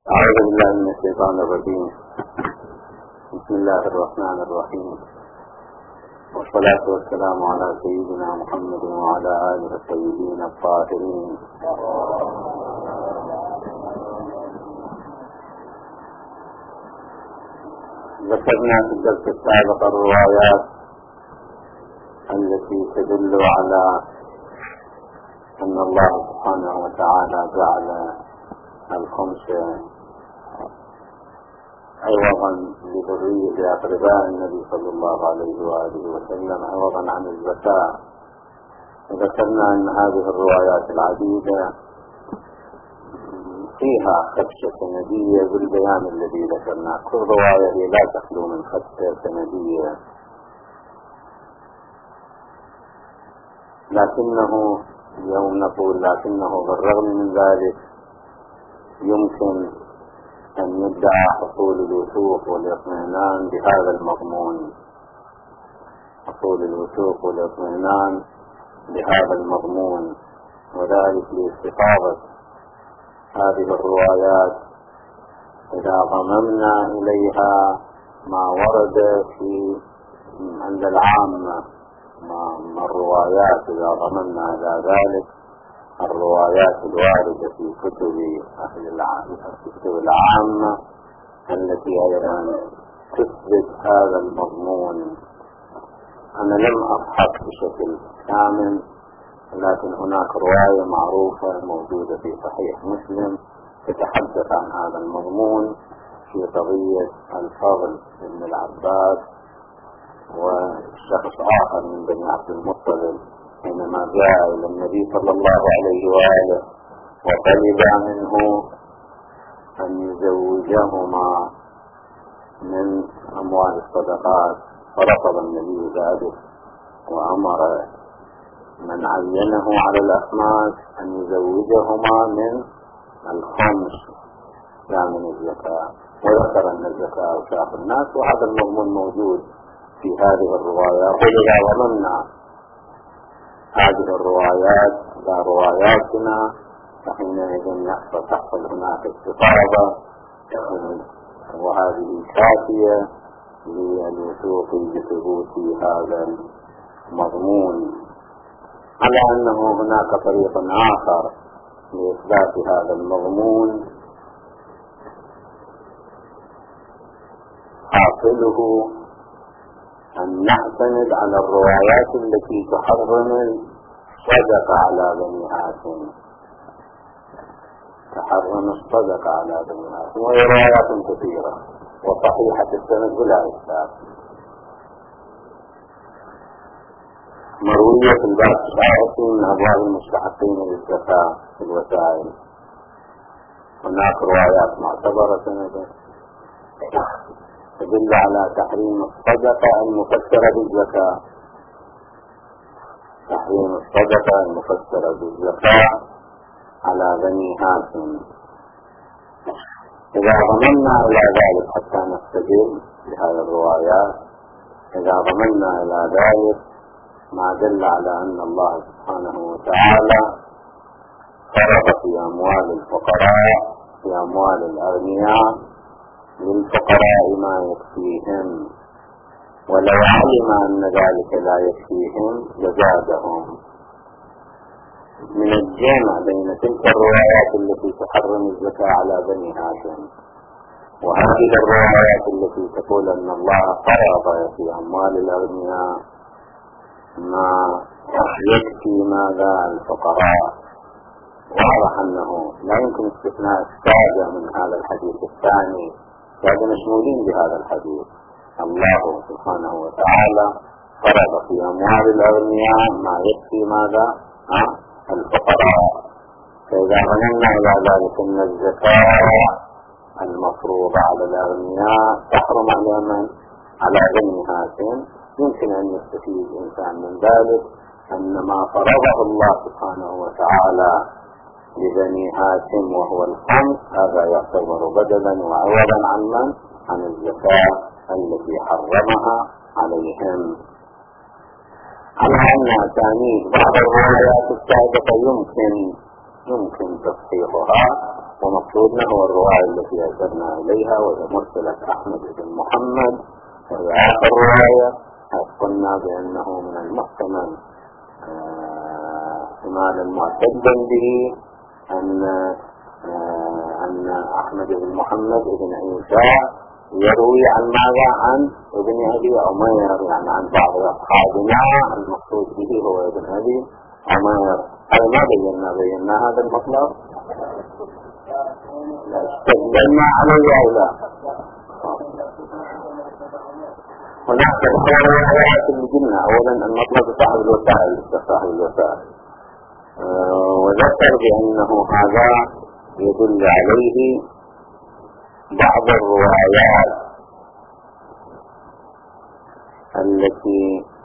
أعوذ بالله من الشيطان الرجيم. بسم الله الرحمن الرحيم، والصلاة والسلام على سيدنا محمد وعلى آله الطيبين الطاهرين. ذكرنا في الدرس السابق الروايات التي تدل على أن الله سبحانه وتعالى جعل الخمس عوضا لذرية أقرباء النبي صلى الله عليه وآله وسلم عوضا عن الزكاة. وذكرنا أن هذه الروايات العديدة فيها خدشة سندية بالبيان الذي ذكرناه. كل رواية هي لا تخلو من خدشة سندية، لكنه اليوم نقول بالرغم من ذلك يمكن أن يدعى حصول الوثوق والاطمئنان بهذا المضمون، حصول الوثوق والاطمئنان بهذا المضمون، وذلك لاستفاضة هذه الروايات إذا ضممنا إليها ما ورد في عند العامة من الروايات، إذا ضممنا إلى ذلك الروايات الواردة في كتب العامة التي أيضا تثبت هذا المضمون. أنا لم أبحث بشكل كامل، لكن هناك رواية معروفة موجودة في صحيح مسلم تتحدث عن هذا المضمون في قضية الفضل بن العباس وشخص آخر من بني عبد المطلب حينما جاء إلى النبي صلى الله عليه وآله وطلب منه أن يزوجهما من أموال الصدقات، فرفض النبي ذلك وأمر من عينه على الأخماس أن يزوجهما من الخمس لا من الزكاة، وذكر أن الزكاة وشاف الناس، وهذا المضمون موجود في هذه الروايات. وإذا ضمننا هذه الروايات إلى رواياتنا فحينئذ تحصل هناك استفاضة، وهذه كافية للوثوق بثبوت هذا المضمون. على أنه هناك طريق آخر لإثبات هذا المضمون حاصله أن نعتمد على الروايات التي تحرم الصدقة على بني هاشم، تحرم الصدقة على بني هاشم، وهي روايات كثيرة وصحيحة السند بلا إشكال، مروية في الباب 29 من أبواب المستحقين للزكاة في الوسائل. هناك روايات معتبرة سندا تدل على تحريم الصدقة المفسرة بالزكاة، تحريم الصدقة المفسرة بالزكاة على بني هاشم. إذا ضمننا إلى ذلك حتى نستدل بهذه الروايات، إذا ضمننا إلى ذلك ما دل على أن الله سبحانه وتعالى فرض في أموال الفقراء، في أموال الأغنياء للفقراء ما يكفيهم، ولو علم أن ذلك لا يكفيهم لزادهم. من الجمع بين تلك الروايات التي تحرم الزكاة على بني هاشم وهذه الروايات التي تقول أن الله فرض في أموال الأغنياء ما يكفي ماذا الفقراء، واضح أنه لا يمكن استثناء السادة من هذا الحديث الثاني، السادة مشمولين بهذا الحديث. الله سبحانه وتعالى فرض في أموال الأغنياء ما يكفي ماذا الفقراء. فإذا ظننا إلى ذلك أن الزكاة المفروضة على الأغنياء تحرم على من؟ على بني هاشم، يمكن أن يستفيد الإنسان من ذلك أن ما فرضه الله سبحانه وتعالى لبني هاشم وهو الخمس هذا يعتبر بدلا وعوضا عن من؟ عن الزكاة التي حرمها عليهم. على أن أسانيد بعض الروايات السابقة يمكن تصحيحها، ومقصودنا هو الرواية التي أشرنا إليها وهي مرسلة أحمد بن محمد، وهي آخر رواية. قلنا بأنه من المحتمل احتمالا معتدا به أن أحمد بن محمد بن عيسى يروي عن ماذا؟ عن ابن أبي عمير، يعني عن بعض أصحابنا. المقصود به هو ابن أبي عمير. هذا ما بينا هذا المطلب؟ لا استدلنا عليه أو لا؟ هناك روايات اللي قلنا أولا المطلب صاحب الوسائل وذكر بأنه هذا يدل عليه بعض الروايات التي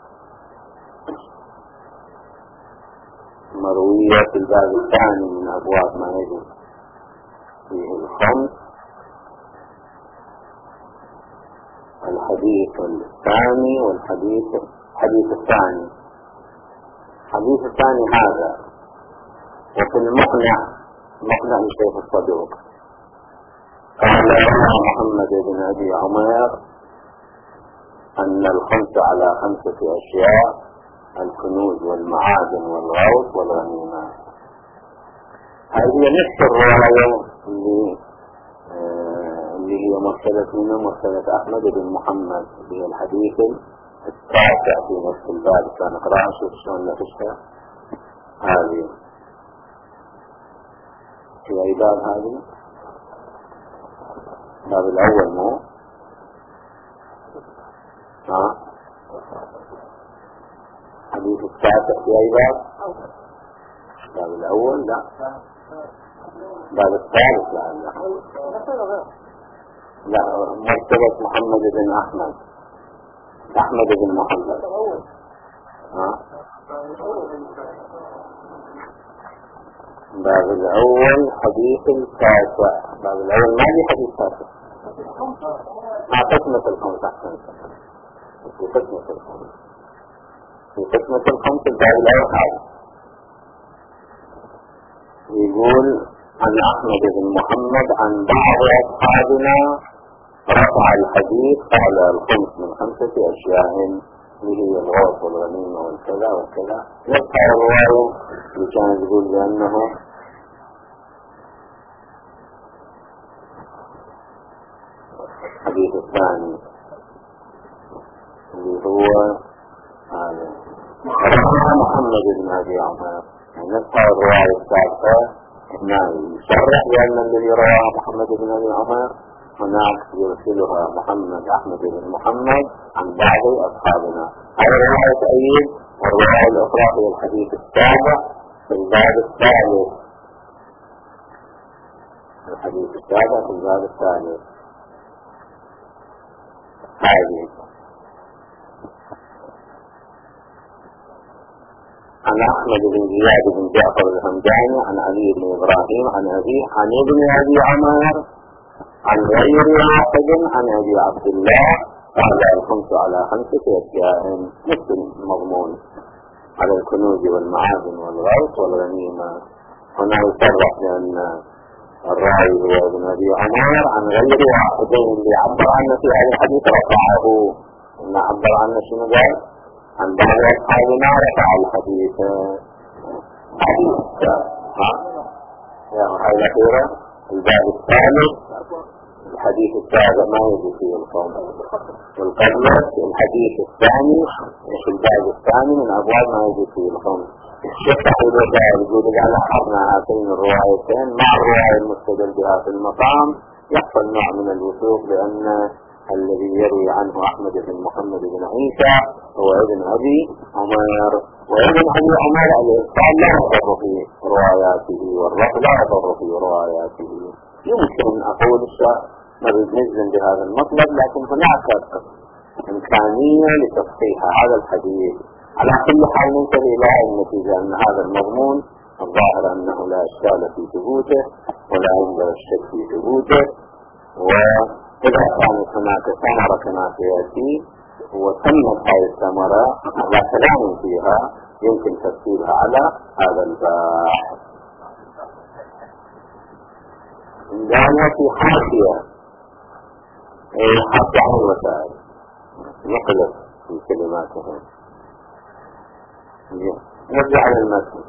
مروية في الباب الثاني من أبواب ما يجب فيه الخمس. الحديث الثاني والحديث الثاني هذا. وفي المقنع الشيخ الصدوق قال محمد بن أبي عمير أن الخمس على 5 أشياء: الكنوز والمعادن والغوث والغنيمات. هذه نفس الرواية اللي هي مرسلة أحمد بن محمد، هي الحديث التاسع في نفس الباب. كان اقرأ شوف شلون نفسها هذه في أي باب؟ هذه الباب الأول مو حديث التاسع في أي باب؟ الباب الأول لا، الباب الثالث لا مرتبة محمد بن أحمد بن محمد. الباب الأول حديث التاسع. الباب الأول ما لي حديث تاسع، قسمة الخمس. أحسن، في قسمة الخمس الباب الأول هذا يقول عن أحمد بن محمد عن بعض أصحابنا رفع الحديث قال: الخمس من 5 أشياء اللي هي الغوث والغنيمة والكذا والكذا. نفس الرواية اللي كان يقول بأنه الحديث الثاني اللي هو هذا محمد بن أبي عمير. نفس الرواية الثالثة هنا يشرح بأن الذي رواه محمد بن أبي عمير هناك يرسلها أحمد بن محمد عن بعض أصحابنا. هذه الرواية تأييد. والرواية الأخرى هي الحديث السابع في الباب الثالث. هذه عن أحمد بن زياد بن جعفر الهمداني عن علي بن إبراهيم عن أبيه عن ابن أبي عمير عن غير واحد عن أبي عبد الله قال: الخمس على 5 أشياء مثل المضمون على الكنوز والمعادن والغوث والغنيمة. هنا يصرح بأن الراوي هو ابن أبي عمير عن غير واحدين اللي عبر عنه في هذا الحديث رفعه. إن عبر عنه شنو قال؟ عن بعض أصحابنا رفع الحديث. هاي الأخيرة الباب الثالث الحديث السابع ما يجي فيه القوم، والقبلة الحديث الثاني في الباب الثاني من أبواب ما يجي فيه القوم. يفتح الوسائل يقول: إذا لاحظنا هاتين الروايتين مع الرواية المستدل بها في المقام يحصل نوع من الوثوق بأن الذي يروي عنه أحمد بن محمد بن عيسى هو ابن أبي عمير. وابن أبي عمير الإرسال لا يضر في رواياته والرفض لا يضر في رواياته. يمكن أقول نجزم بهذا المطلب، لكن هناك إمكانية لتصحيح هذا الحديث. على كل حال ننتهي إلى النتيجة أن هذا المضمون الظاهر أنه لا إشكال في ثبوته ولا ينبغي الشك في ثبوته. وإذا كانت هناك ثمرة كما سيأتي وتمت هذه الثمرة على كلام فيها يمكن تفسيرها على هذا الباب. لأنها في حاشية، حاشية عن الوسائل نقلت في كلماتهم. نرجع على المتن.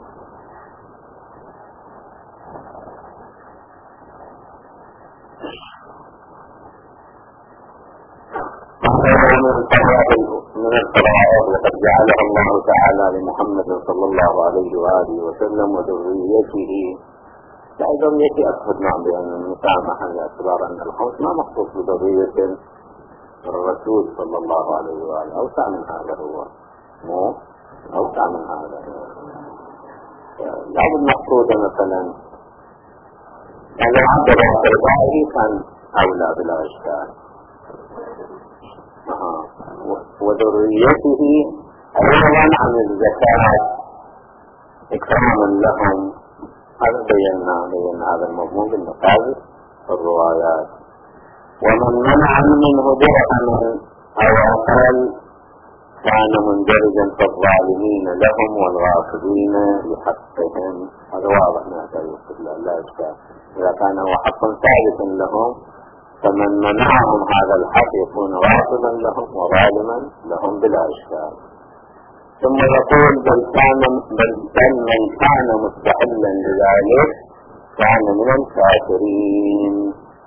من الفرائض وقد جعلها الله تعالى لمحمد صلى الله عليه وآله وسلم وذريته. لا ذريته أكبر نعم، بأن المسامحة باعتبار أن الخمس ما مخصوص بذرية الرسول صلى الله عليه وآله. أوسع من هذا، هو مو أوسع من هذا. بعض المقصود مثلا أن عبد الله كان أولى بلا إشكال، وذريته أولا عن الزكاة إكراما لهم. هذا بينا هذا المضمون بالمقابل الروايات. ومن منع منه درهما أو أقل كان مندرجا في الظالمين لهم والغاصبين لحقهم. هذا واضح من هذا لا إشكال. إذا كان هو حق ثابت لهم فمن منعهم هذا الحق يكون غاصبا لهم وظالما لهم بلا إشكال. ثم يقول بل من كان مستحلا لذلك كان من الكافرين.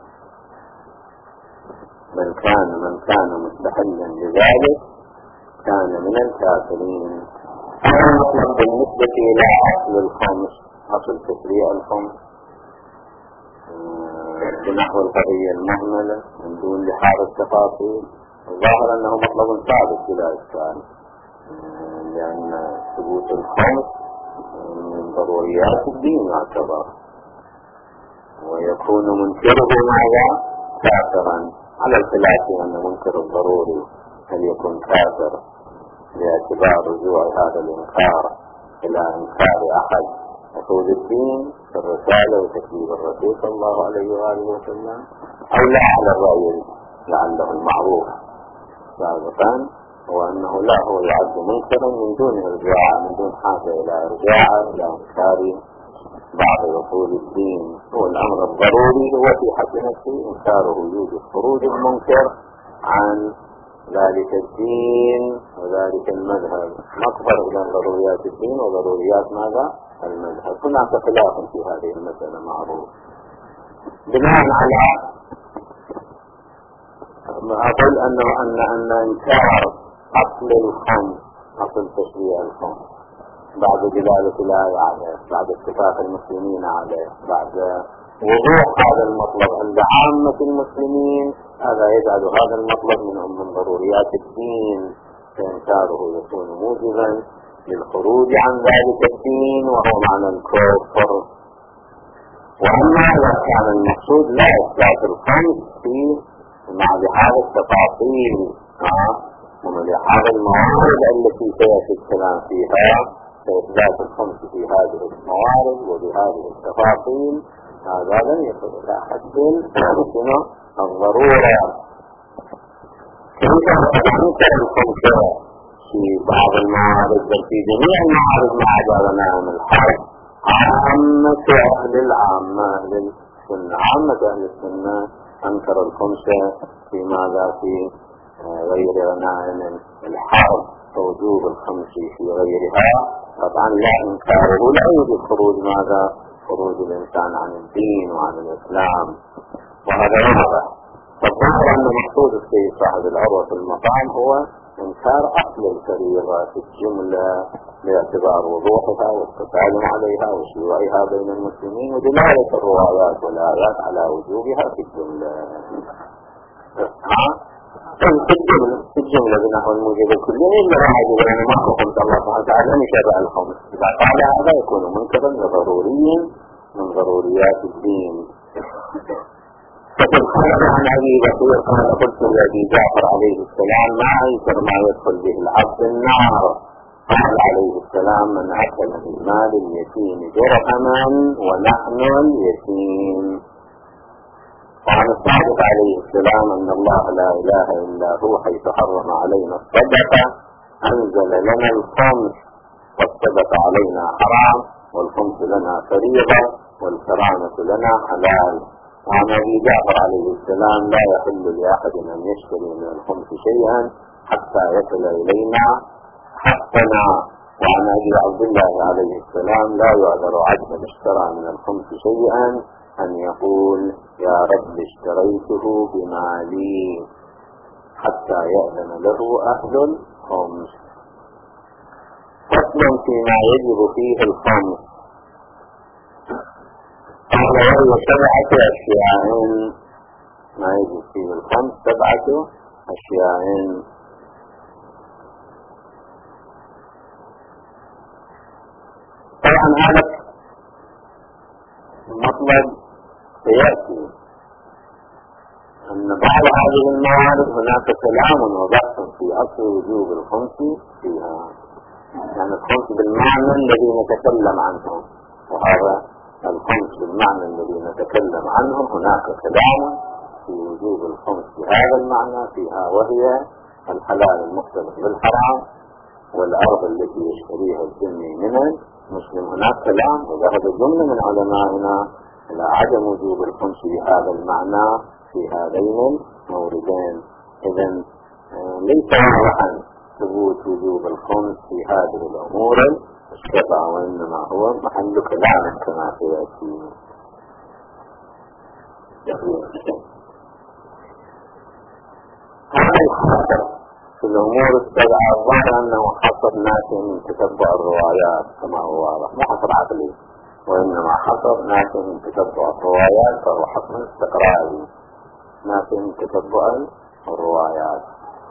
من كان مستحلا لذلك كان من الكافرين. هذا المطلب بالنسبة إلى أصل الخمس، أصل تشريع الخمس بنحو القضية المهملة من دون لحاظ التفاصيل. الظاهر أنه مطلب ثابت بلا إشكال، لأن ثبوت الخمس من ضروريات الدين يعتبر، ويكون منكره ماذا؟ كافرا، على الخلاف أن منكر الضروري هل يكون كافر باعتبار رجوع هذا الإنكار إلى إنكار أحد أصول الدين في الرسالة وتكليف الرسول صلى الله عليه وآله وسلم، أو لا على الرأي لعله المعروف سابقا، هو أنه لا هو يعد منكرا من دون إرجاع، من دون حاجة إلى إرجاع إلى إنكار بعض أصول الدين. هو الأمر الضروري هو في حد نفسه إنكاره يوجد خروج المنكر عن ذلك الدين وذلك المذهب، نقبل إلى ضروريات الدين وضروريات ماذا؟ المذهب. هناك خلاف في هذه المسألة معروف. بناء على أقول أن إنكار أصل الخمس، أصل تشريع الخمس بعد دلالة الآية عليه، بعد اتفاق المسلمين عليه، بعد وضوح هذا المطلب عند عامة المسلمين، هذا يجعل هذا المطلب من ضروريات الدين، فإنكاره يكون موجبا للخروج عن ذلك الدين وهو معنى الكفر. وأما إذا كان المقصود لا إثبات الخمس في مع بهذا التفاصيل ومع الموارد التي سيأتي الكلام فيها، فإثبات الخمس في هذه الموارد وبهذه التفاصيل هذا لن يصل إلى حد الضرورة. كيف تنكر الخمس في بعض الموارد بل في جميع الموارد ما عدا غنائم الحرب؟ عامة أهل السنة أنكر الخمس في ماذا؟ في غير غنائم الحرب، ووجوب الخمس في غيرها. طبعا لا إنكاره لا يوجد خروج ماذا؟ خروج الإنسان عن الدين وعن الإسلام، وهذا واضح. فالظاهر أن مقصود السيد صاحب العروة في المقام هو إنكار أصل الفريضة في الجملة باعتبار وضوحها والتسالم عليها وشيوعها بين المسلمين ودلالة الروايات والآيات على وجوبها في الجملة. في الجملة بنحو الموجب الكلي إلا راح يقول أنا ما قمت الله سبحانه وتعالى أن يشبع الخمس. إذا قال هذا يكون منكرا وضروريا من ضروريات الدين. فقد خرج عن أبي بكر قال قلت لأبي جعفر عليه السلام ما أنكر ما يدخل به العبد النار. قال عليه السلام من أكل في مال اليتيم درهما ونحن اليتيم. وعن الصادق عليه السلام أن الله لا إله إلا هو حيث حرم علينا الصدقة أنزل لنا الخمس والصدقة علينا حرام والخمس لنا فريضة والكرامة لنا حلال. وعن أبي جعفر عليه السلام: لا يحل لأحد أن يشتري من الخمس شيئا حتى يصل إلينا حقنا. وعن أبي عبد الله عليه السلام: لا يعذر عبد اشترى من الخمس شيئا أن يقول: يا رب اشتريته بمالي، حتى يأذن له أهل الخمس. فصل فيما يجب فيه الخمس. قال: وهي 7 أشياء. ما يجب فيه الخمس 7 أشياء. طبعا هذا المطلب سيأتي أن بعض هذه الموارد هناك كلام وبحث في أصل وجوب الخمس فيها، يعني الخمس بالمعنى الذي نتكلم عنه، وهذا الخمس بالمعنى الذي نتكلم عنه هناك كلام في وجوب الخمس بهذا المعنى فيها، وهي الحلال المختلط بالحرام والأرض التي يشتريها الذمي من المسلم. هناك كلام وذهب جملة من علمائنا إلى عدم وجوب الخمس بهذا المعنى في هذين الموردين. إذن ليس واضحا ثبوت وجوب الخمس في هذه الأمور السبعة، وإنما هو محل كلام كما سيأتي. هذا الحصر في الأمور السبعة الظاهر أنه حصر ناتج من تتبع الروايات كما هو واضح، مو حصر عقلي، وإنما حصر ناتج من تتبع الروايات، فهو حصر استقراري ناتج من تتبع الروايات.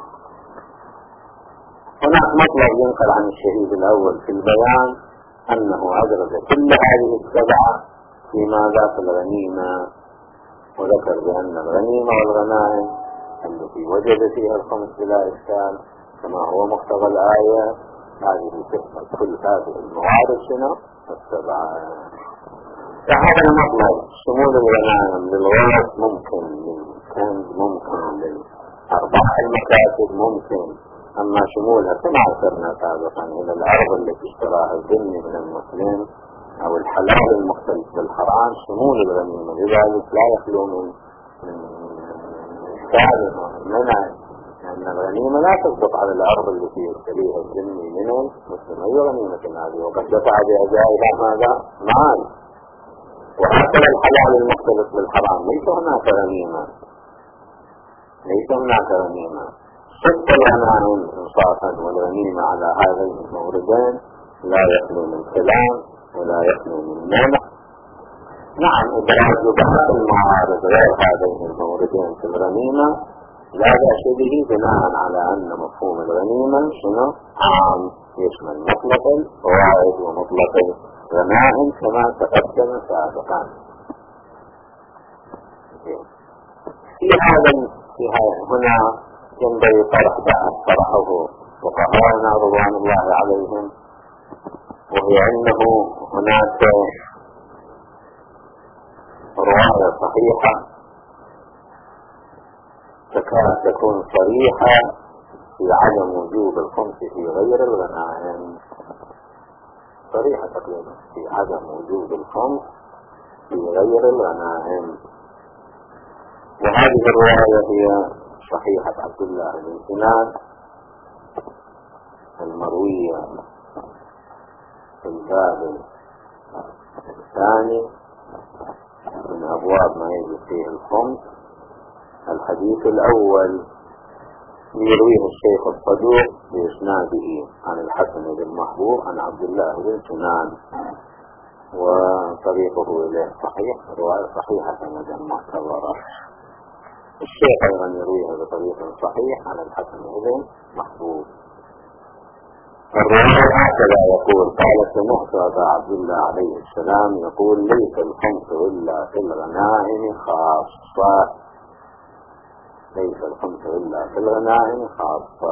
هناك مطلب ينقل عن الشهيد الأول في البيان أنه أدرج كل هذه السبعة فيما ذات الغنيمة، وذكر بأن الغنيمة والغنائم التي وجد فيها الخمس بلا إشكال كما هو مقتضى الآية هذه تشمل كل هذه الموارد السبعة. فهذا المطلب شمول الغنائم للغرض ممكن، للكنز ممكن، للأرباح المكاسب ممكن، أما شمولها كما ذكرنا سابقا إلى الأرض التي اشتراها الذمي من المسلم أو الحلال المختلط بالحرام شمول الغنيمة، لذلك لا يخلو من إشكال ومنع، لأن الغنيمة لا تصدق على الأرض التي يشتريها الذمي من المسلم. أي غنيمة هذه؟ وقد دفع بأجائها ماذا؟ مال. وهكذا الحلال المختلط بالحرام ليس هناك غنيمة، ليس هناك غنيمة. شك الغنائم إنصافا والغنيمة على هذين الموردين لا يخلو من كلام ولا يخلو من منع. نعم، إدراج بعض المعارض غير هذين الموردين في الغنيمة لا بأس به بناء على أن مفهوم الغنيمة شنو؟ عام، يشمل مطلق الفوائد ومطلق الغنائم كما تقدم سابقا. هنا ينبغي طرحه فقهاءنا رضوان الله عليهم، وهي أنه هناك رواية صحيحة تكاد تكون صريحة في عدم وجوب الخمس في غير الغنائم، صريحة تقريبا في عدم وجوب الخمس في غير الغنائم. وهذه الرواية هي صحيحة عبد الله بن سنان المروية في الباب الثاني من أبواب ما يجب فيه الخمس. الحديث الأول يرويه الشيخ الصدوق بإسناده عن الحسن بن محبوب عن عبد الله بن سنان، وطريقه إليه صحيح، رواية صحيحة سندا معتبرة. الشيخ أيضا يرويها بطريق صحيح عن الحسن بن محبوب. الرواية هكذا يقول: قال سمعت أبا عبد الله عليه السلام يقول: ليس الخمس إلا في الغنائم خاصة، ليس الخمس إلا في الغنائم خاصة.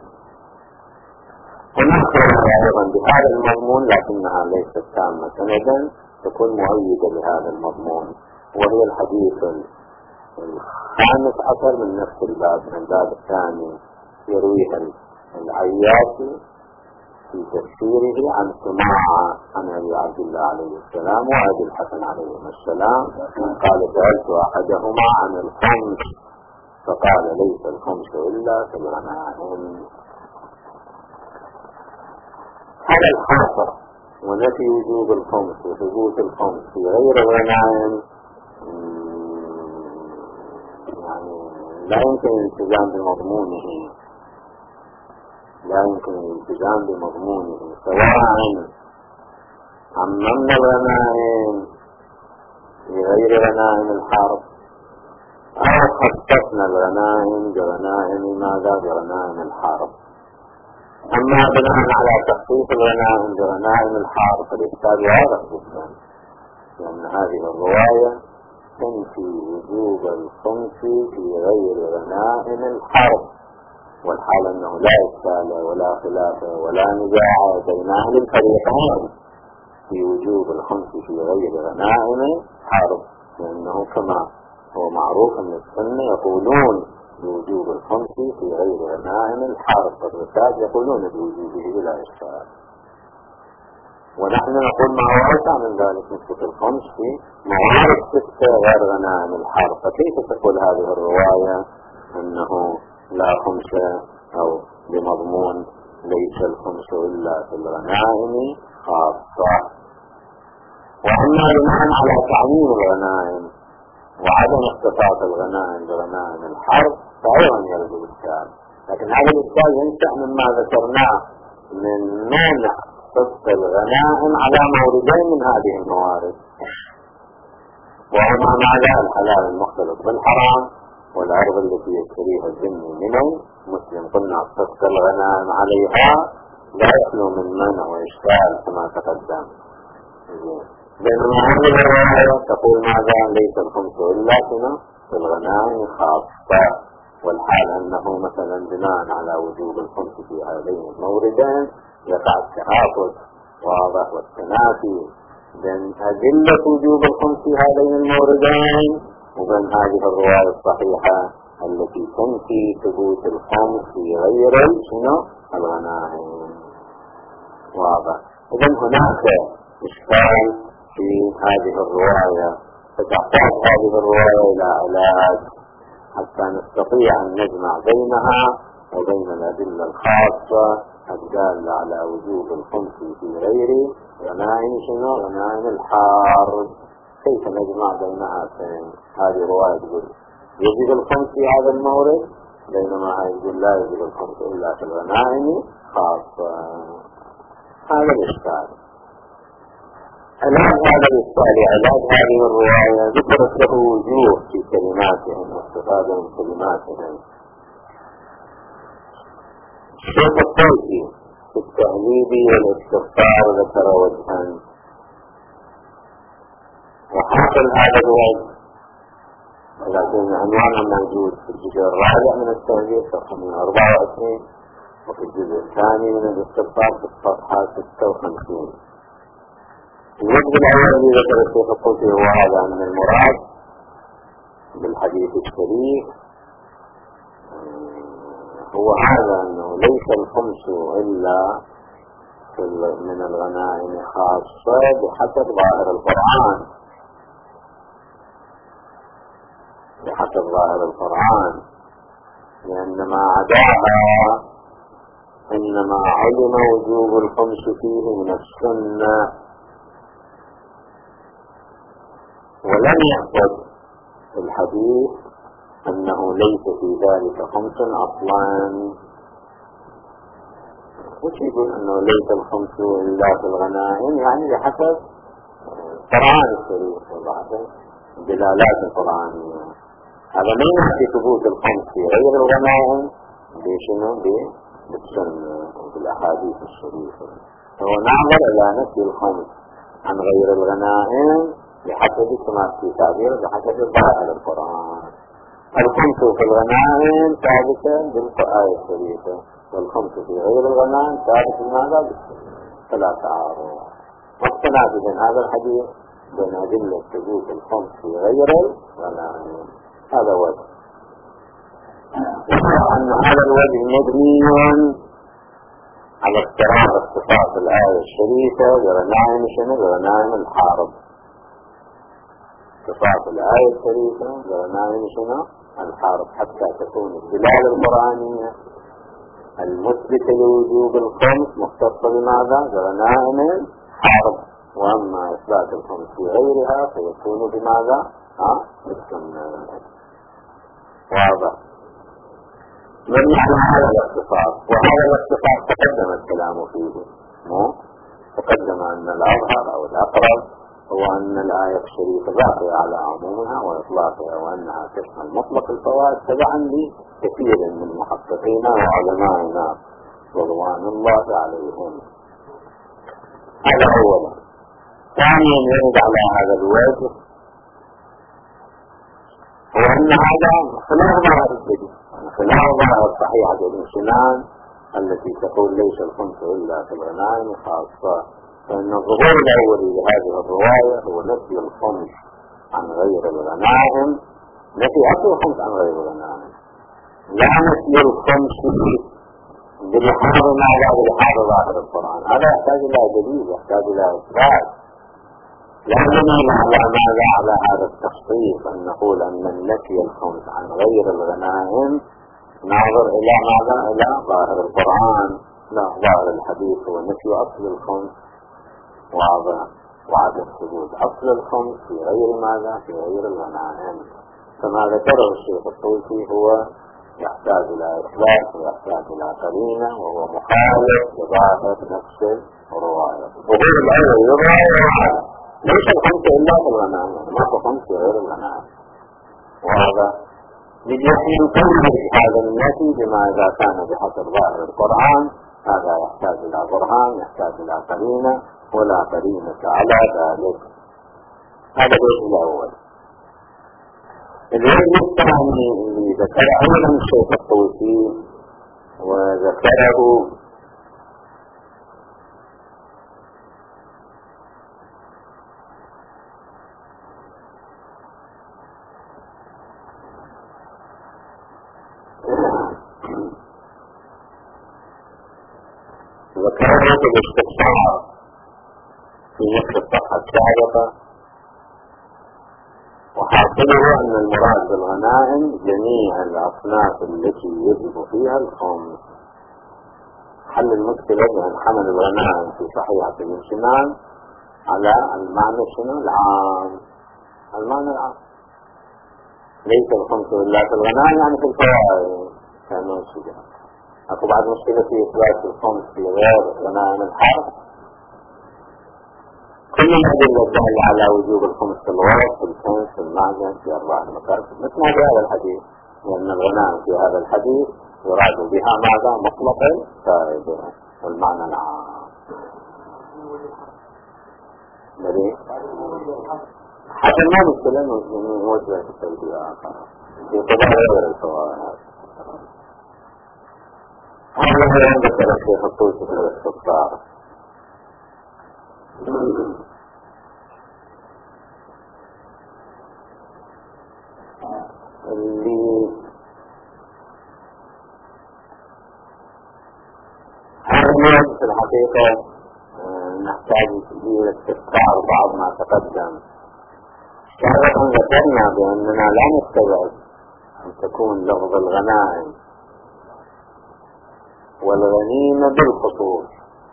هناك أيضا بهذا المضمون لكنها ليست تامة سندا، تكون مؤيدة لهذا المضمون، وهي الحديث الخامس عشر من نفس الباب، من الباب الثاني، يرويها العياشي في تفسيره عن سماع عن أبي عبد الله عليه السلام وأبي الحسن عليه السلام قال سألت أحدهما عن الخمس فقال ليس الخمس إلا في الغنائم. هذا الخاصة ونفي وجوب الخمس وثبوت الخمس في غير الغنائم يعني لا يمكن الالتزام بمضمونه، لا يمكن الالتزام بمضمونه، سواء عممنا الغنائم في غير غنائم الحرب أو خصصنا الغنائم بغنائم ماذا؟ بغنائم الحرب. أما بناء على تخصيص الغنائم بغنائم الحرب فالإشكال واضح جدا، لأن هذه الرواية تنفي وجوب الخمس في غير غنائم الحرب، والحال أنه لا إشكال ولا خلاف ولا نزاع بين أهل الفريقين في وجوب الخمس في غير غنائم الحرب، لأنه كما هو معروف أن السنة يقولون بوجوب الخمس في غير غنائم الحرب، فالرسال يقولون بوجوبه بلا إشكال، ونحن نقول ما هو أوسع من ذلك، نثبت الخمس في موارد ستة غير غنائم الحرب. فكيف تقول هذه الرواية أنه لا خمس أو بمضمون ليس الخمس إلا في الغنائم خاصة؟ وأما بناء على تعميم الغنائم وعدم اختصاص الغنائم بغنائم الحرب فأيضا يرد الإشكال، لكن هذا الإشكال ينشأ مما ذكرناه من منع قص الغنائم على موردين من هذه الموارد، وهما ماذا؟ الحلال المختلط بالحرام والعرض التي يشتريها الذمي من المسلم. قلنا قص الغنائم عليها لا يخلو من منع وإشكال كما تقدم، بينما هذه الرواية تقول ماذا؟ ليس الخمس إلا في الغنائم خاصة، والحال أنه مثلا بناء على وجوب الخمس في هذين الموردين يقع التعاقد واضح والتنافي بين أدلة وجوب الخمس في هذين الموردين وبين هذه الرواية الصحيحة التي تنفي ثبوت الخمس في غير الغنائم. واضح. إذن هناك إشكال في هذه الرواية، فتحتاج هذه الرواية إلى علاج حتى نستطيع أن نجمع بينها وبين الأدلة الخاصة الدالة على وجوب الخمس في غير غنائم غنائم الحرب. كيف نجمع بينها؟ هذه رواية تقول يجب الخمس في هذا المورد، بينما يقول لا يجب الخمس إلا في الغنائم خاصة. هذا الإشكال. علاج هذا الإشكال، علاج هذه الرواية ذكرت له وجوه في كلماتهم واستفادة من كلماتهم. الشيخ الطوسي في التهذيب والاستغفار ذكر وجها، وحاصل هذا الوجه ولكن عنوانه موجود في الجزء الرابع من التهذيب صفحة 124 وفي الجزء الثاني من الاستغفار في الصفحة 56. الوجه الأول الذي ذكر الشيخ الطوسي هو هذا، أن المراد بالحديث الشريف هو هذا أنه ليس الخمس إلا من الغنائم خاصة بحسب ظاهر القرآن، بحسب ظاهر القرآن، لأن ما عداها إنما علم وجوب الخمس فيه من السنة، ولم يقصد الحديث أنه ليس في ذلك خمس أصلا. وش يقول أنه ليس الخمس إلا في الغنائم؟ يعني بحسب القرآن الشريف وبعض الدلالات القرآنية. هذا ما ينفي ثبوت الخمس في غير الغنائم بشنو؟ بالسنة وبالأحاديث الشريفة. هو نعمل إلى نفي الخمس عن غير الغنائم بحسب كما في تعبير بحسب ظاهر القرآن. الخمس في الغنائم ثابتة بالآية الشريفة، والخمس في غير الغنائم ثابت بماذا؟ بالسنة، فلا تعارض. واقتناع بين هذا الحديث بين أدلة ثبوت الخمس في غير الغنائم. هذا وجه. أن هذا الوجه مبني على افتراض اختصاص الآية الشريفة بغنائم شنو؟ بغنائم الحارب. اختصاص الآية الشريفة بغنائم شنو؟ الحارب، حتى تكون الدلالة القرآنية المثبتة لوجوب الخمس مختصة بماذا؟ بغنائم الحارب. وأما إثبات الخمس في غيرها فيكون بماذا؟ بالسنة. واضح؟ من معنى هذا الاختصاص؟ وهذا الاختصاص تقدم الكلام فيه. تقدم أن الأظهر أو الأقرب هو أن الآية الشريفة باقية على عمومها وإطلاقها، وأنها تشمل مطلق الفوائد تبعا لكثير من محققينا وعلمائنا رضوان الله عليهم. هذا أولا. ثانيا يرد على هذا الوجه هو أن هذا خلاف ظاهر الدليل، خلاف ظاهر صحيحة ابن سنان التي تقول ليس الخمس إلا في الغنائم خاصة. فإن الظهور الأولي لهذه الرواية هو نفي الخمس عن غير الغنائم، نفي أصل الخمس عن غير الغنائم، لا نفي الخمس بلحاظ ماذا؟ بلحاظ ظاهر القرآن. هذا يحتاج إلى دليل، يحتاج إلى إثبات. لا دليل على ماذا؟ على هذا التخصيص أن نقول أن النفي الخمس عن غير الغنائم ناظر إلى ماذا؟ إلى ظاهر القرآن، لا ظاهر الحديث هو نفي أصل الخمس وعدم ثبوت أصل الخمس في غير ماذا؟ في غير الغنائم. فما ذكره الشيخ الطوسي هو يحتاج إلى إثبات ويحتاج إلى قرينة، وهو مخالف لظاهر نفس الرواية. الظهور الأول للرواية ليس الخمس إلا في الغنائم، ما في خمس في غير الغنائم. وهذا لجهة يقرر هذا النفي بما إذا كان بحسب ظاهر القرآن، هذا يحتاج إلى برهان، يحتاج إلى قرينة، ولا قرينة على ذلك. هذا الوجه الأول. الوجه الثاني اللي ذكر أيضا الشيخ الطوسي وذكره باستفسار في نفس الصفحة السابقة، وحاصله أن المراد بالغنائم جميع الأصناف التي يجب فيها الخمس. حل المشكلة بأن حمل الغنائم في صحيحة ابن سنان على المعنى شنو؟ العام. المعنى العام ليس الخمس إلا في الغنائم، يعني في الفوائد كانوا شجاع. أكو بعد مشكلة في إثبات الخمس في غير غنائم الحرب. كل الأدلة الدالة على وجوب الخمس في الغرب، في الكنز، في المعدن، في أرباح المكارث، مثل ما في هذا الحديث، لأن الغنائم في هذا الحديث يراد بها ماذا؟ مطلق الفائدة والمعنى العام. حتى ما مشكلة نوجه التوجيه آخر في قضايا غير الفوائد. هذا هو ذكر الشيخ الطوسي في الاستفسار. اللي هذا في الحقيقة نحتاج إلى استفسار بعض ما تقدم. سابقا ذكرنا بأننا لا نستبعد أن تكون لفظ الغنائم والغنيمة بالخصوص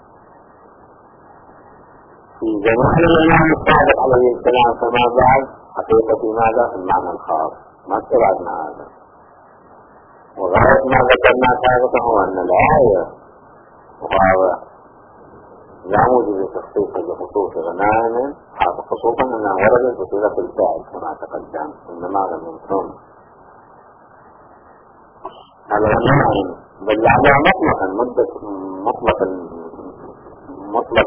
في زمان الإمام الصادق عليه السلام، فما بعد حقيقة ماذا؟ في المعنى الخاص. ما استبعدنا هذا. وغاية ما ذكرنا سابقا هو أن الآية وهذا لا موجب تخصيص بخصوص غنائم، خصوصا أنها وردت بصيغة الفعل كما تقدم، إنما لم يكن الغنائم بل على مطلقا مطلق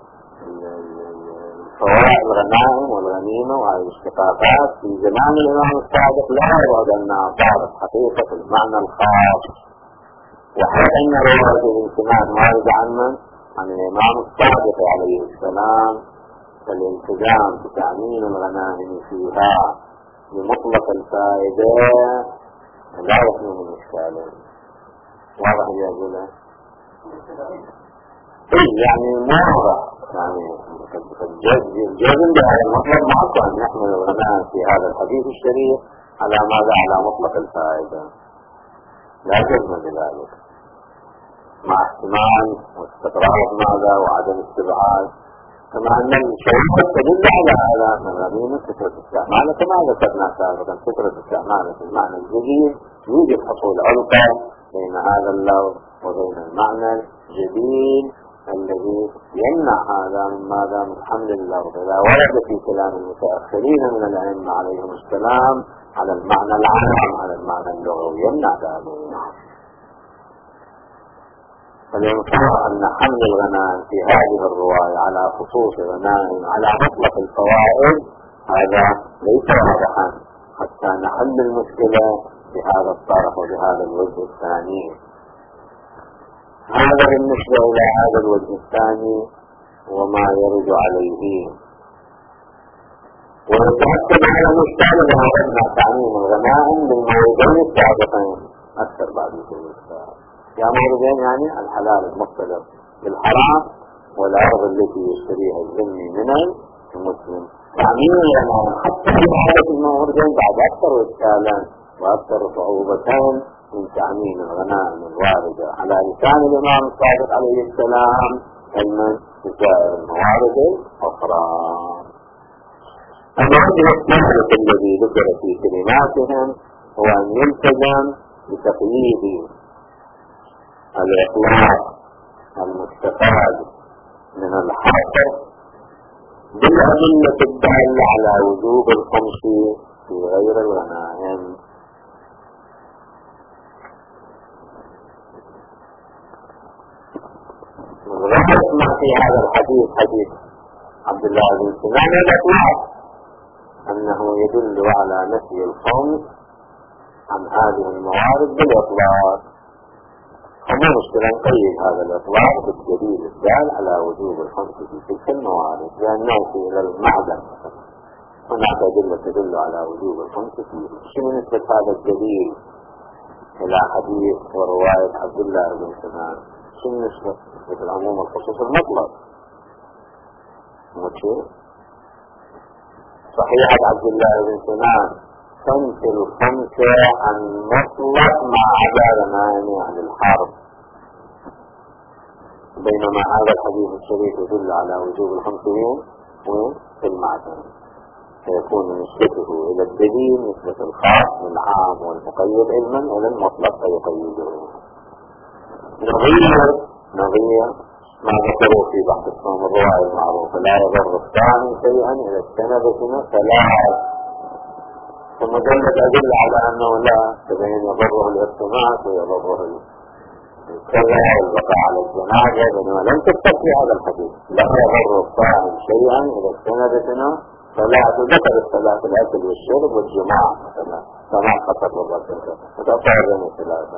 الفوائد الغنائم والغنيمة وهذه الاشتقاقات في زمان الإمام الصادق لا يبعد أنها صارت حقيقة المعنى الخاص. وحيث أن رواية الانتماء وارد عن الإمام الصادق عليه السلام، فالالتزام بتعميم الغنائم فيها بمطلق الفائدة لا يكون من إشكاله. واضح يا جلال؟ يعني واضح، يعني الجزم بهذا المطلب معكم أن نحمل الغناء في هذا الحديث الشريف على ماذا؟ على مطلق الفائدة، لا جزم بذلك، مع احتمال واستقرار ماذا وعدم استبعاد، كما أن الشريعة تدل على هذا مبادئ فكرة الاستعمال كما ذكرنا سابقا. فكرة الاستعمال في المعنى الجديد يوجد حصول علقة بين هذا اللفظ وبين المعنى الجديد الذي يمنع هذا من ماذا؟ من حمل اللفظ إذا ورد في كلام المتأخرين من الأئمة عليهم السلام على المعنى العام على المعنى اللغوي، يمنع ذلك. فالينفع أن حمل الغنائم في هذه الرواية على خصوص الغنائم على مطلق الفوائد هذا ليس واضحا حتى نحل المشكلة بهذا الطرف وبهذا الوجه الثاني. هذا بالنسبة إلى هذا الوجه الثاني وما يرد عليه. ويتأكد على المشكلة بما أردنا تعميم الغنائم بالموردين السابقين أكثر بعد ذلك. يا موردين يعني الحلال المختلف بالحرام والأرض التي يشتريها الذمي من المسلم. تعميم الغنائم حتى في حالة الموردين بعد أكثر إشكالا وأكثر صعوبتين من تعميم الغنائم الواردة على لسان الإمام الصادق عليه السلام علما بسائر الموارد الأخرى. الوجه الثالث الذي ذكر في كلماتهم هو أن يلتزم بتقييد الإطلاق المستفاد من الحاصل بالأدلة الدالة على وجوب الخمس في غير الغنائم. وذكرت ما في هذا الحديث حديث عبد الله بن سنان الإطلاق أنه يدل على نفي الخمس عن هذه الموارد بالإطلاق. وما مشكلة نقيد هذا الإطلاق بالدليل الدال على وجوب الخمس في تلك الموارد، لأن نأتي إلى المعدن هناك أدلة تدل على وجوب الخمس فيه. شنو نسبة هذا الدليل إلى حديث ورواية عبد الله بن سنان؟ شنو نسبة العموم والخصوص المطلق؟ مشي صحيحة عبد الله بن سنان تنفي الخمس عن مطلق ما عدا غنائم عن الحرب، بينما هذا الحديث الشريف يدل على وجوب الخمس في المعدن، فيكون نسبته إلى الدليل نسبة الخاص للعام والمقيد علما إلى المطلق فيقيده. نظير ما ذكروا في بحث اسمهم الرواية المعروفة لا يضر الثاني شيئا إذا اجتنب ثلاث، ثم دلت أدلة على أنه لا تبين يضره الارتماس ويضره الكذا والبقاء على الجنازة، بينما لم تستطيع هذا الحديث لا يضر الثاني شيئا إذا اجتنب ثلاث. ذكر الثلاث الأكل والشرب والجماع مثلا سماع خطر وضرب فتأثر بين الثلاثة.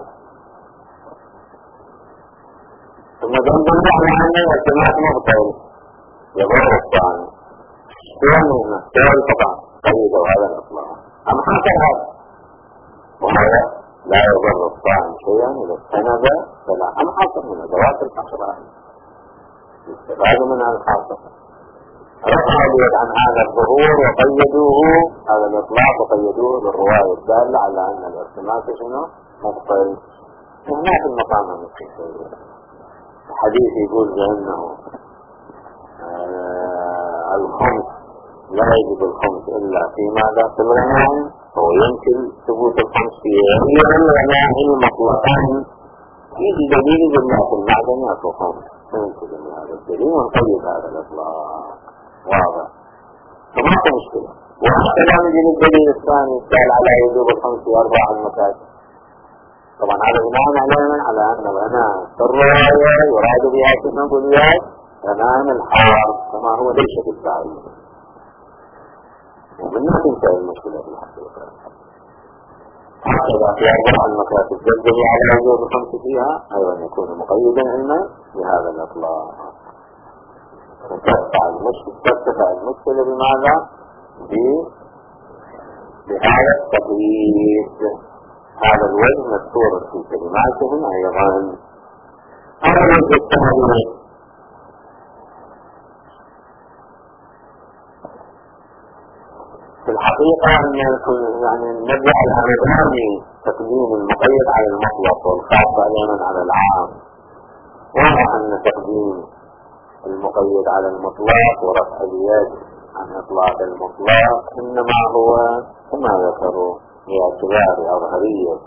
ثم دلت على أنه الارتماس مبطل يضر الثاني هنا سؤال طبعا قيد هذا الإطلاق أم حصل هذا، وهذا لا يضر الطعام شيئا إذا اجتنب فلا. أم حصل من ذوات الحصرات الاستفادة من الحاصل رفع اليد عن هذا الظهور وقيدوه هذا الإطلاق وقيدوه بالرواية الدالة على أن الارتماس شنو مبطل. هنا في المقام الحديث يقول بأنه الخمس لا يجب الخمس إلا في ماذا؟ في الغنائم، هو يمكن ثبوت الخمس في غير الغنائم مطلقا في دليل بالله في المعدن يأكل خمس، يمكن هذا الدليل ونقيد هذا الإطلاق واضح فما في مشكلة. وهكذا نجد الدليل الثاني قال على وجوب الخمس في 4 المساجد. طبعا هذا بناء على أن الغنائم في الرواية يراد بها في المنقوليات غنائم الحرب كما هو ليس بالتعريف، ومن هنا تنتهي المشكلة في الحقيقة. هكذا في 4 المكاتب يدل على وجوب الخمس فيها أيضا يكون مقيدا علما بهذا الإطلاق. ترتفع المشكلة بماذا؟ بهذا التقييد. هذا الوجه مذكور في كلماتهم أيضا. هذا الوجه الثاني في الحقيقة أن يعني نجعل على تقديم المقيد على المطلق والخاص دائما على العام، واضح أن تقديم المقيد على المطلق ورفع اليد عن إطلاق المطلق إنما هو كما ذكروا باعتبار أظهرية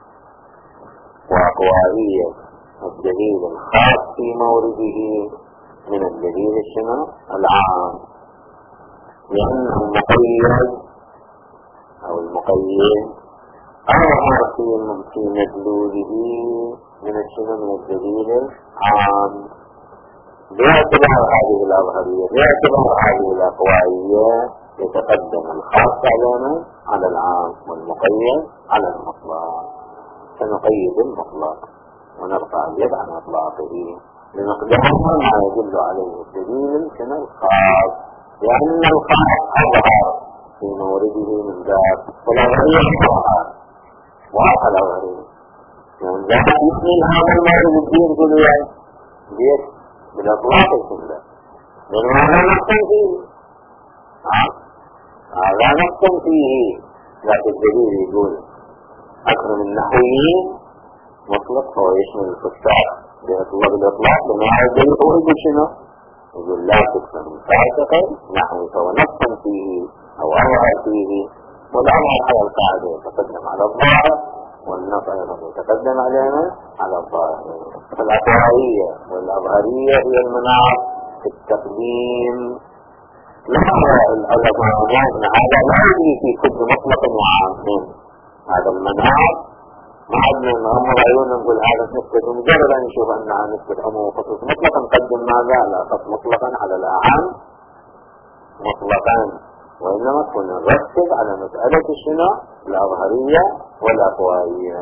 وأقوالية الدليل الخاص في مورده من الدليل العام، لأن المقيد أو المقيد أظهر في مدلوله من الدليل العام باعتبار هذه الأظهرية، باعتبار هذه الأقوالية يتقدم الخاص على العام والمقيد على المطلق. سنقيد المطلق ونرفع اليد عن إطلاقه لنقدم ما يدل عليه الدليل الخاص، لأن الخاص أظهر في مورده من ذات والأظهرية واضحة الأظهرية من ذات يحمل هذا المورد الدين كله بيت بالأطلاق الكلة، لأن هذا نقصا فيه هذا نقصا فيه. لكن الدليل يقول أكثر من نحويين مطلق هو يشمل الفساق بالإطلاق لما الدليل هو يقول شنو؟ يقول لا تكفر من فاسق نحو فهو نقصا فيه أو أظهر فيه، والأمر على القاعدة يتقدم على الظاهر والنصر يتقدم على الظاهر. فالأقوالية والأظهرية هي المناط في التقديم. العلماء هذا لا يجري في كل مطلق وعام، هذا المناط ما عندنا نغمض عيوننا نقول هذا نثبت، مجرد أن نشوف أنها نثبت عموم وخصوص مطلقا نقدم ماذا؟ لا خص مطلقا على الأعم مطلقا، وإنما كنا نركز على مسألة شنو؟ الأظهرية والأقوالية.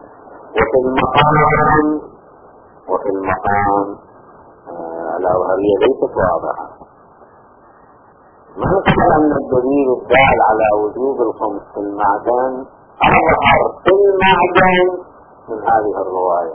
وفي المقام الأظهرية ليست واضحة. ما نقول أن الدليل الدال على وجوب الخمس في المعدن أظهر في المعدن من هذه الرواية،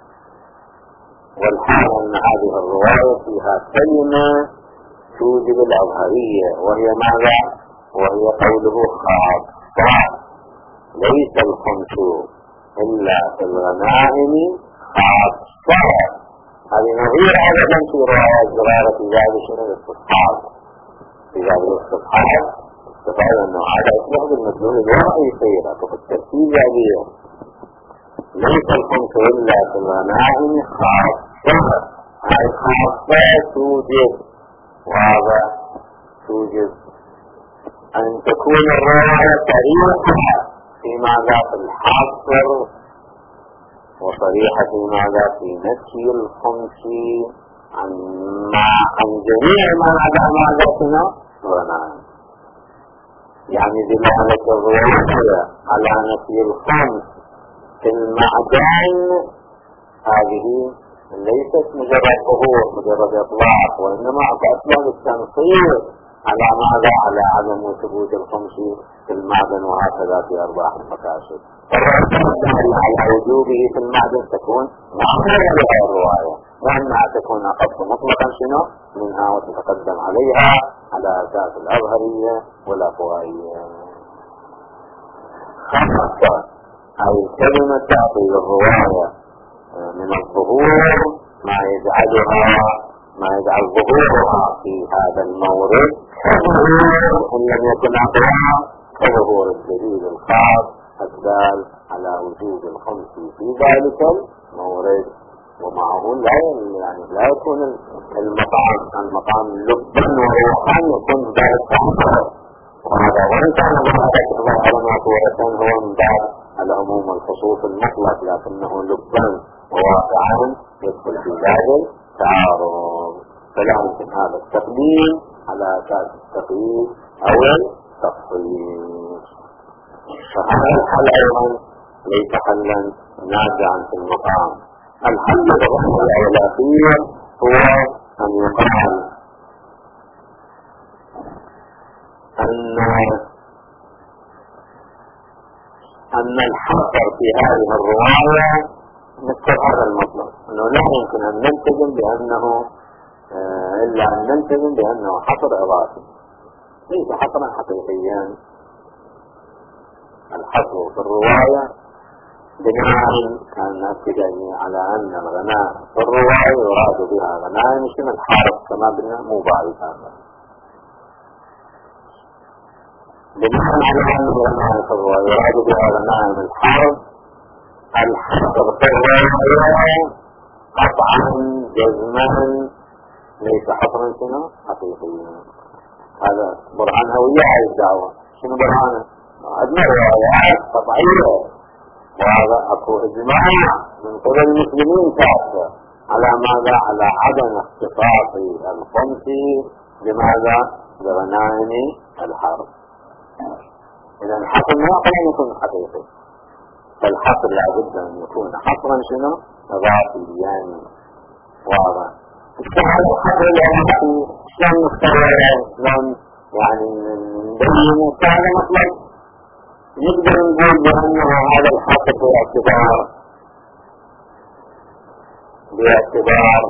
والحال أن هذه الرواية فيها كلمة توجب الأظهرية وهي ماذا؟ وهي قوله خاصة ليس الخمس إلا في الغنائم خاصة. هذه نظير عادة في رواية زرارة في ذلك شنو الاستصحاب، في ذلك الاستصحاب استفاد أنه هذا يصبح بالمدلول الوضعي يصير في الترتيب عليه ليس الخمس إلا في الغنائم خاصة. هذه خاصة توجب واضح توجب أن تكون الرواية صريحة في ماذا؟ في الحصر، وصريحة في ماذا؟ في نفي الخمس عن جميع ما عدا ماذا كنا غنائم. يعني دلالة الرواية على نفي الخمس في المعدن هذه ليست مجرد ظهور مجرد إطلاق، وإنما أسباب التنصير على ماذا؟ على عدم ثبوت الخمس في المعدن، وهكذا في أرباح المكاسب. فالرواية على وجوبه في المعدن تكون معتبرة لها الرواية، وأنها تكون أخف مطلقا شنو منها وتتقدم عليها على أساس الأظهرية والأقوالية. خاصة أي الكلمة تعطي الرواية من الظهور ما يجعل ظهورها في هذا المورد إن لم يكن أقوى كظهور الدليل الخاص الدال على وجود الخمس في ذلك المورد. ومعه لا يكون المقام لبا وروحا، يكون ذلك خاصة، وهذا وإن كان ما صورة هو من باب العموم والخصوص المطلق، لكنه لبا وواقعا يدخل في ذلك تعارض. فلا يمكن هذا التقديم على أساس التقييد أو التفصيل. فهذا الحل أيضا ليس حلا نازعا في المقام. الحل الأخير هو أن يقال أن الحصر في هذه الرواية مثل هذا المطلب، أنه لا يمكن أن نلتزم بأنه إلا أن نلتزم بأنه حصر إضافي، ليس حصرا حقيقيا، الحصر في الرواية بناء كان ابتدائي على أن الغنائم في الرواية يراد بها غنائم من الحرب كما بنا مو بعيد هذا. بناء على أن الغنائم في الرواية يراد بها غنائم الحرب، الحصر في الرواية قطعا جزما ليس حصرا شنو حقيقيا. هذا برهان هوية على الدعوة. شنو برهانه؟ عندنا روايات قطعية، وهذا اكو اجماع من قبل المسلمين كافة على ماذا؟ على عدم اختصاص الخمس لماذا؟ لغنائم الحرب. اذا الحصر ما يمكن يكون حقيقي، فالحصر لابد ان يكون حصرا شنو؟ اضافيا. واضح. السؤال الحصر الاضافي شلون نختار؟ شلون يعني نبين هذا مطلب؟ نقدر نقول بأنه هذا الحصر باعتبار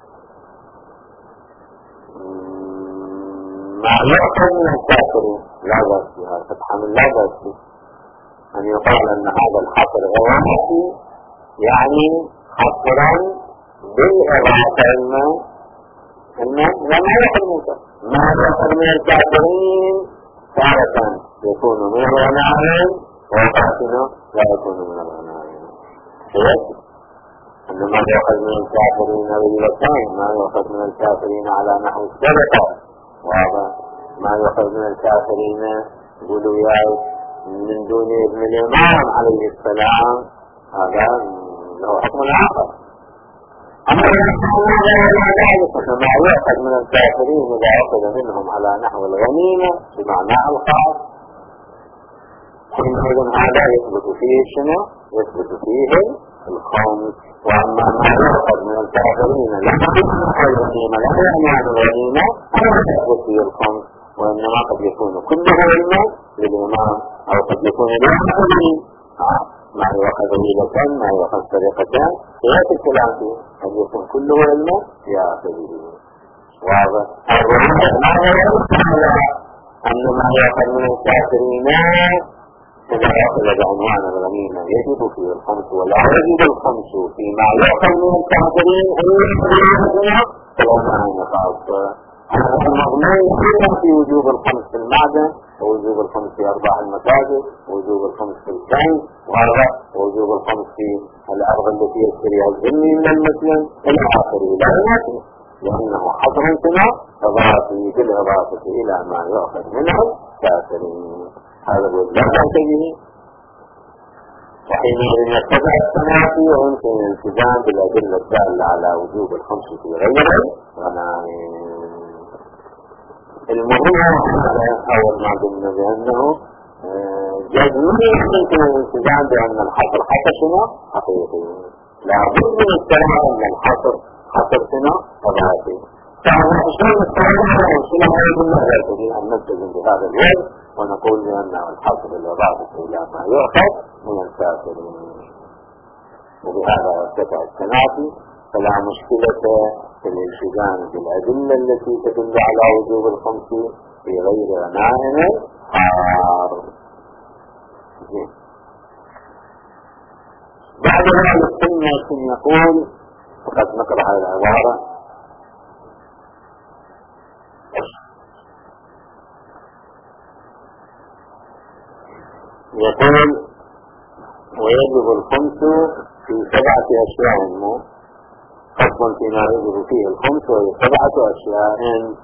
ما يؤخذ من الكافرين لا بأس بها، فتحا من لا بأس به أن يقال أن هذا الحصر غوامتي يعني حصرا بالإضافة إنه لما يؤخذ من ما يؤخذ من الكافرين تارة يكون من الغنائم وقاتنا لا يكون من الغنائم. كيف؟ أن ما يؤخذ من الكافرين باللسان ما يؤخذ من الكافرين على نحو السبقة، وهذا ما يؤخذ من الكافرين قولوا ياي من دون ابن الإمام عليه السلام هذا له حكم آخر. أما ما يؤخذ من الكافرين إذا أخذ منهم على نحو الغنيمة بمعنى الخاص حينئذ هذا يثبت فيه شنو؟ يثبت فيه الخمس. وأما ما يؤخذ من الكافرين لا يعنى الغنيمة لا يعني عن الغنيمة لا يثبت فيه الخمس، وإنما قد يكون كله علما للإمام أو قد يكون للإمام. ما يؤخذ هيلة ما يؤخذ سرقة خلاف الكلام فيه قد يكون كله علما يا أخذه. واضح. أن ما يؤخذ من الكافرين إذا أخذ بعنوان الغنيمة يجب فيه الخمس ولا يجب الخمس فيما يؤخذ من الكافرين فلا معنى خاصة. المضمون في وجوب الخمس في المعدن، ووجوب الخمس في أرباح المساجد، ووجوب الخمس في الكنز، ووجوب الخمس في الأرض التي يشتريها الذمي من المسلم إلى آخره لا يمكن، لأنه حصر سنة إضافي بالإضافة إلى ما يؤخذ منه كافرين. هذا هو لا تنتهي. وحينئذ يتبع التنافي ويمكن الالتزام بالأدلة الدالة على وجوب الخمس في غيره غنائم. المهم هذا أول ما قلنا بأنه جزميا يمكن الالتزام بأن الحصر حتى شنو حقيقي، لا بد من الكلام أن الحصر حصر شنو إضافي. فهذا شنو الكلام شنو هذه المهلة أن نلتزم بهذا الوجه ونقول بأن الحصر الإضافي إلى ما يؤخذ من الكافرين. وبهذا ارتفع التنافي، فلا مشكلة في الالتزام بالأدلة التي تدل على وجوب الخمس في غير غنائم الحار. بعد ذلك السنة يقول وقد نقرأ هذه العبارة يقول ويجب الخمس في 7 أشياء خاصة فيما يجب فيه الخمس وهي 7 أشياء.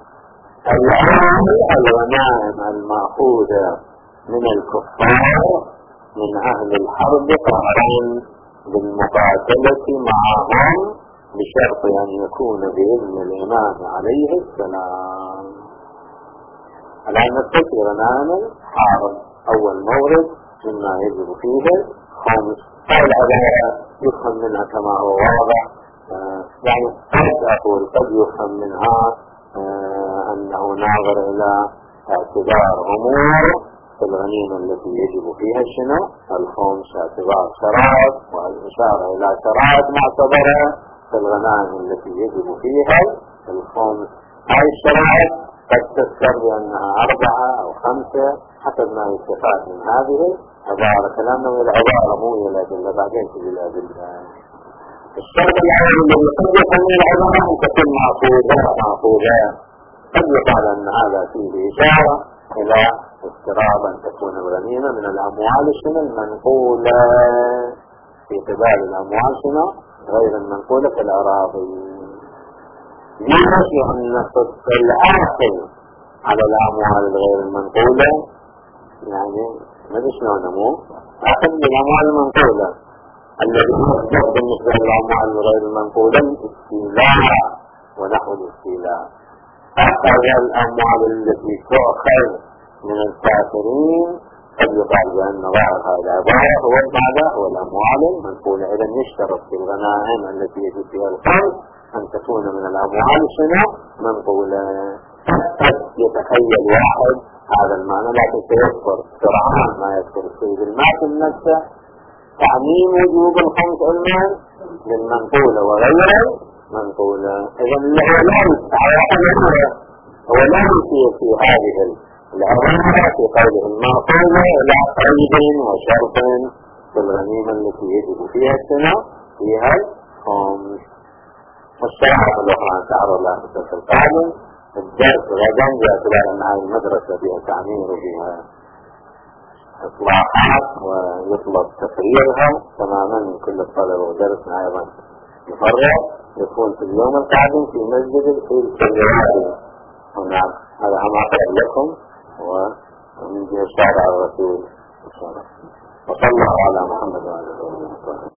الغنائم المأخوذة من الكفار من أهل الحرب قهرا بالمقاتلة معهم بشرط أن يكون بإذن الإمام عليه السلام. الآن نستطيع غنائم الحرب أول مورد مما يجب فيه الخمس. العبارة يفهم منها كما هو واضح، يعني قد أقول قد يفهم منها أنه ناظر إلى اعتبار أمور في الغنيمة التي يجب فيها شنو الخمس، اعتبار شرائط والإشارة إلى شرائط معتبرة في الغنائم التي يجب فيها الخمس. هذه الشرائط قد تذكر بأنها 4 أو 5 حسب ما يستفاد من هذه عبارة كلامنا من العبارة مو هي الأدلة، بعدين تجي الأدلة. الشرط الأول الذي قد يكون من العبارة أن تكون معقولة قد يقال أن هذا فيه إشارة إلى اضطراب أن تكون الغنيمة من الأموال شنو المنقولة، في قبال الأموال شنو غير المنقولة كالأراضي. ليش؟ لأن صدق الأصل على الأموال الغير المنقولة يعني ما ادري شلون مو أخذ بالأموال المنقولة الذي يصدق بالنسبة للأموال الغير المنقولة الاستيلاء ونحو الاستيلاء. أخذ الأموال التي تؤخذ من الكافرين قد يقال بأن ظاهر هذه العبارة هو ماذا؟ هو الأموال المنقولة. إذا يشترط في الغنائم التي يجب فيها الخمس أن تكون من الأموال شنو منقولة. قد يتخيل واحد هذا المعنى، لكن سيذكر سرعان ما يذكر السيد الماتن نفسه تعميم وجوب الخمس المال للمنقولة وغير منقولة. إذا هو لا يصير في هذه العبارة في قوله المنقولة إلى قيد وشرط في الغنيمة التي يجب فيها السنة فيها الخمس. والشرعة الأخرى تعرض لها في الدرس القادم. الدرس غدا باعتبار أن هذه المدرسة فيها تعمير وفيها إصلاحات ويطلب تفريغها تماما من كل الطلبة، ودرسنا أيضا مفرغ يكون في اليوم القادم في مسجد الكليواني هناك. هذا ما أقول لكم ومن جهة الشارع الرسول إن شاء الله. وصلى الله على محمد وعلى آله وصحبه.